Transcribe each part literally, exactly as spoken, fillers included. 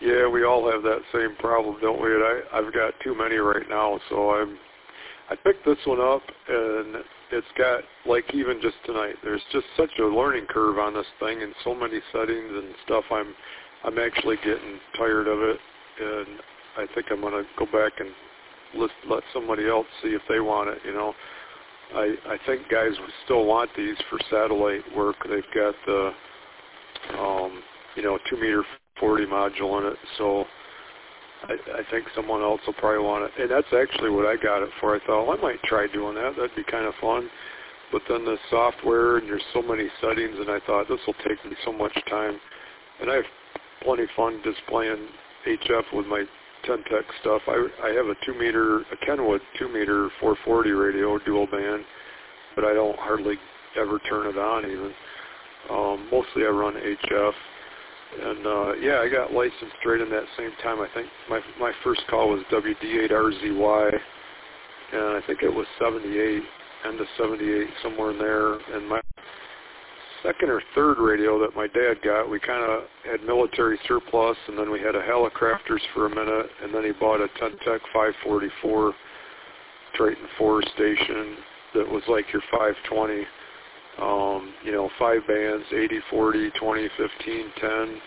Yeah, we all have that same problem, don't we? And I, I've got too many right now, so I'm. I picked this one up, and it's got, like, even just tonight, there's just such a learning curve on this thing, and so many settings and stuff. I'm, I'm actually getting tired of it, and I think I'm going to go back and list, let somebody else see if they want it. You know, I, I think guys would still want these for satellite work. They've got the, um, you know, two meter forty module in it, so I, I think someone else will probably want it. And that's actually what I got it for. I thought, well, I might try doing that. That'd be kind of fun. But then the software, and there's so many settings, and I thought, this will take me so much time. And I have plenty of fun displaying H F with my ten tech stuff. I, I have a two meter, a Kenwood two meter four forty radio, dual band, but I don't hardly ever turn it on even. Um, mostly I run H F. And, uh, yeah, I got licensed right in that same time. I think my my first call was W D eight R Z Y, and I think it was seventy-eight, end of seventy-eight, somewhere in there. And my second or third radio that my dad got, we kind of had military surplus, and then we had a Helicrafters for a minute, and then he bought a ten tech five forty-four Triton four station that was like your five twenty. Um, you know, five bands, eighty, forty, twenty, fifteen, ten,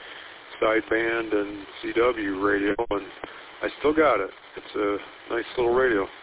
sideband, and C W radio, and I still got it. It's a nice little radio.